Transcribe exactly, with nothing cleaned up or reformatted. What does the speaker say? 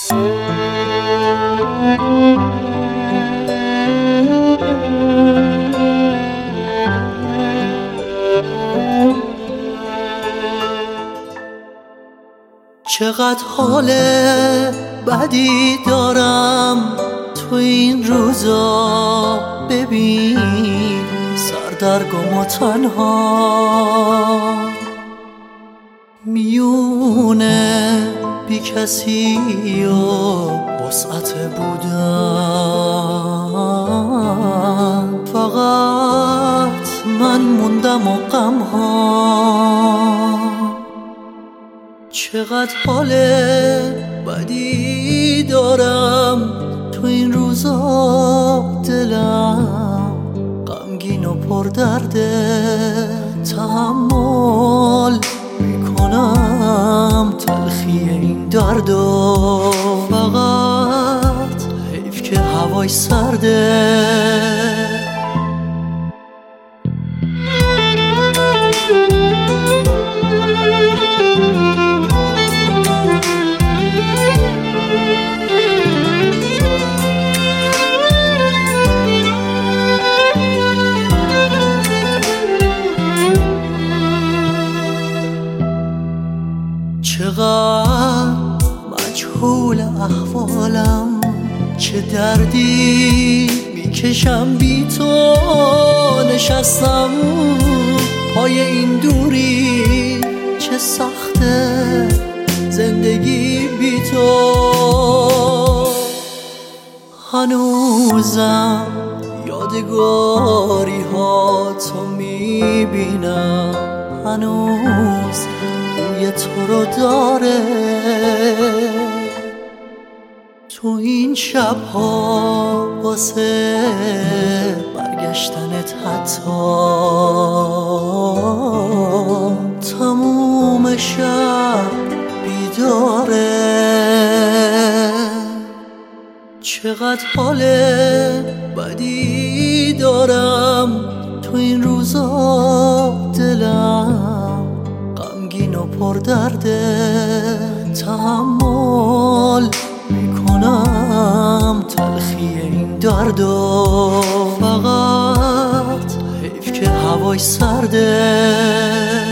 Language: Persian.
چقدر حال بدی دارم تو این روزا، ببین سردرگم و تنها میونه بی کسی و وسعت بودم، فقط من موندم و غمها. چقدر حال بدی دارم تو این روزا، دلم غمگین و پر درده، تحمل میکنم تلخی این دردو، فقط حیف که هوای سرده. چقدر مجهول احوالم، چه دردی میکشم بی تو، نشستم پای این دوری، چه سخته زندگی بی تو. هنوزم یادگاری ها تو میبینم، هنوز بوی تو رو داره تو این شبها، واسه برگشتنت حتی تموم شب بیداره. چقدر حال بدی دارم تو این روزا، دلم غمگین و پر درده، تحمل میکنم تلخی این دردو، فقط حیف که هوای سرده.